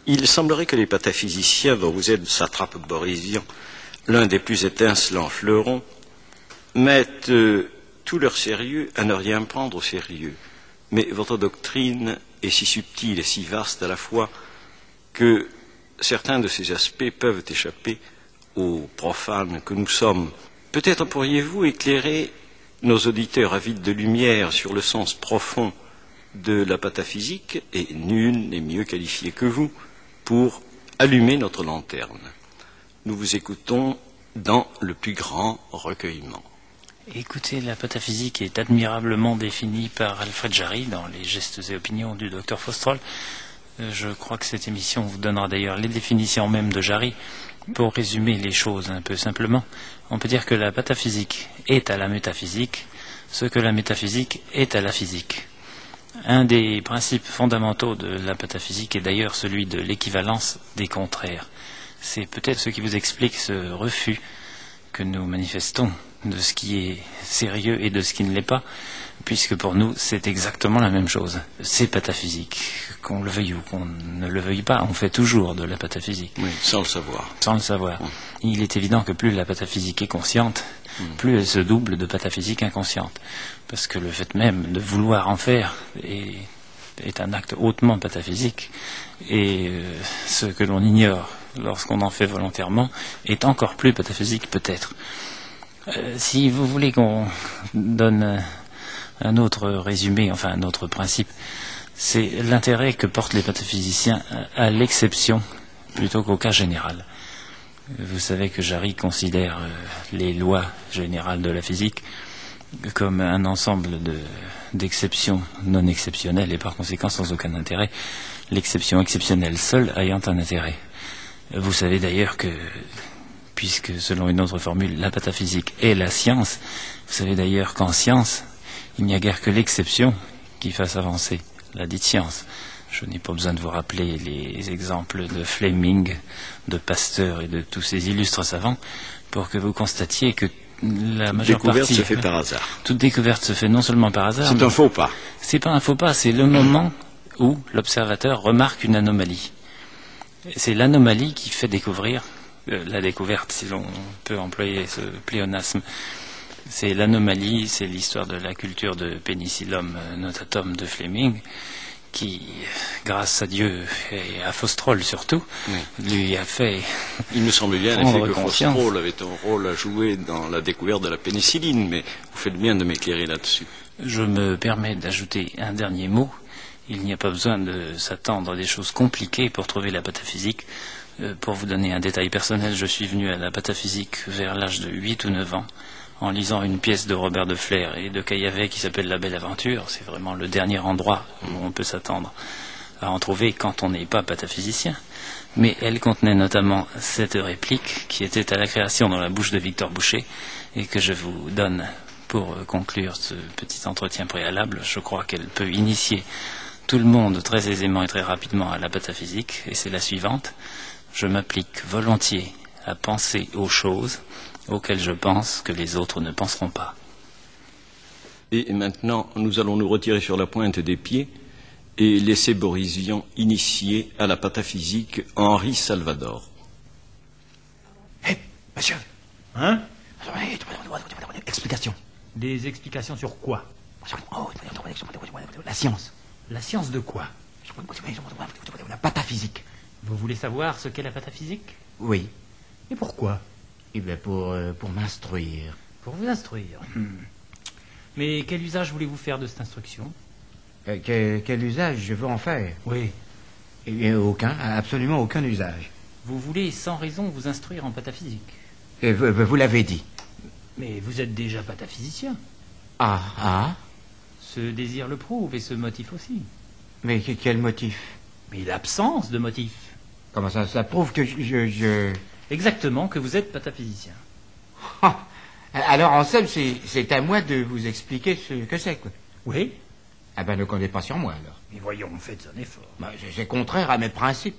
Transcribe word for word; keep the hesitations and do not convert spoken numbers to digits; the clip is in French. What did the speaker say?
Il semblerait que les pataphysiciens, dont vous êtes satrape borésien, l'un des plus étincelants fleurons, mettent euh, tout leur sérieux à ne rien prendre au sérieux. Mais votre doctrine est si subtile et si vaste à la fois que certains de ces aspects peuvent échapper aux profanes que nous sommes. Peut-être pourriez-vous éclairer nos auditeurs avides de lumière sur le sens profond de la pataphysique, et nul n'est mieux qualifié que vous pour allumer notre lanterne. Nous vous écoutons dans le plus grand recueillement. Écoutez, la pataphysique est admirablement définie par Alfred Jarry dans les gestes et opinions du docteur Faustrol. Je crois que cette émission vous donnera d'ailleurs les définitions même de Jarry. Pour résumer les choses un peu simplement, on peut dire que la pataphysique est à la métaphysique ce que la métaphysique est à la physique. Un des principes fondamentaux de la pataphysique est d'ailleurs celui de l'équivalence des contraires. C'est peut-être ce qui vous explique ce refus que nous manifestons de ce qui est sérieux et de ce qui ne l'est pas, puisque pour nous c'est exactement la même chose. C'est pataphysique, qu'on le veuille ou qu'on ne le veuille pas, on fait toujours de la pataphysique. Oui, sans le savoir. Sans le savoir. Oui. Il est évident que plus la pataphysique est consciente, mmh. plus elle se double de pataphysique inconsciente, parce que le fait même de vouloir en faire est, est un acte hautement pataphysique, et euh, ce que l'on ignore lorsqu'on en fait volontairement est encore plus pataphysique peut-être. Euh, si vous voulez qu'on donne un autre résumé, enfin un autre principe, c'est l'intérêt que portent les pataphysiciens à l'exception plutôt qu'au cas général. Vous savez que Jarry considère euh, les lois générales de la physique comme un ensemble de, d'exceptions non exceptionnelles et par conséquent sans aucun intérêt, l'exception exceptionnelle seule ayant un intérêt. Vous savez d'ailleurs que, puisque selon une autre formule, la pataphysique est la science, vous savez d'ailleurs qu'en science, il n'y a guère que l'exception qui fasse avancer la dite science. Je n'ai pas besoin de vous rappeler les exemples de Fleming, de Pasteur et de tous ces illustres savants pour que vous constatiez que la majeure découverte partie... se fait par hasard. Toute découverte se fait non seulement par hasard... C'est un faux pas. C'est pas un faux pas, c'est le moment où l'observateur remarque une anomalie. C'est l'anomalie qui fait découvrir euh, la découverte, si l'on peut employer ce pléonasme. C'est l'anomalie, c'est l'histoire de la culture de Penicillium notatum de Fleming, qui, grâce à Dieu et à Faustrol surtout, oui. lui a fait. Il me semble bien en effet que Faustrol avait un rôle à jouer dans la découverte de la pénicilline, mais vous faites bien de m'éclairer là-dessus. Je me permets d'ajouter un dernier mot. Il n'y a pas besoin de s'attendre à des choses compliquées pour trouver la pataphysique. Euh, pour vous donner un détail personnel, je suis venu à la pataphysique vers l'âge de huit ou neuf ans, en lisant une pièce de Robert de Flair et de Caillavet qui s'appelle La Belle Aventure. C'est vraiment le dernier endroit où on peut s'attendre à en trouver quand on n'est pas pataphysicien. Mais elle contenait notamment cette réplique qui était à la création dans la bouche de Victor Boucher et que je vous donne pour conclure ce petit entretien préalable. Je crois qu'elle peut initier tout le monde très aisément et très rapidement à la pataphysique, et c'est la suivante. Je m'applique volontiers à penser aux choses auxquelles je pense que les autres ne penseront pas. Et maintenant, nous allons nous retirer sur la pointe des pieds et laisser Boris Vian initier à la pataphysique Henri Salvador. Hé, hey, monsieur. Hein? Explication. Des explications sur quoi? La science. La science de quoi? La pataphysique. Vous voulez savoir ce qu'est la pataphysique? Oui. Et pourquoi? Eh bien, pour, euh, pour m'instruire. Pour vous instruire. Hmm. Mais quel usage voulez-vous faire de cette instruction? euh, que, Quel usage je veux en faire? Oui. Eh bien, aucun, absolument aucun usage. Vous voulez sans raison vous instruire en pataphysique? Et vous, vous l'avez dit. Mais vous êtes déjà pataphysicien. Ah, ah. Ce désir le prouve et ce motif aussi. Mais quel motif? Mais l'absence de motif. Comment ça, ça prouve que je... je... Exactement, que vous êtes pataphysicien. Ah, alors, en somme, c'est, c'est à moi de vous expliquer ce que c'est, quoi. Oui. Ah ben, ne comptez pas sur moi, alors. Mais voyons, faites un effort. Ben, c'est contraire à mes principes.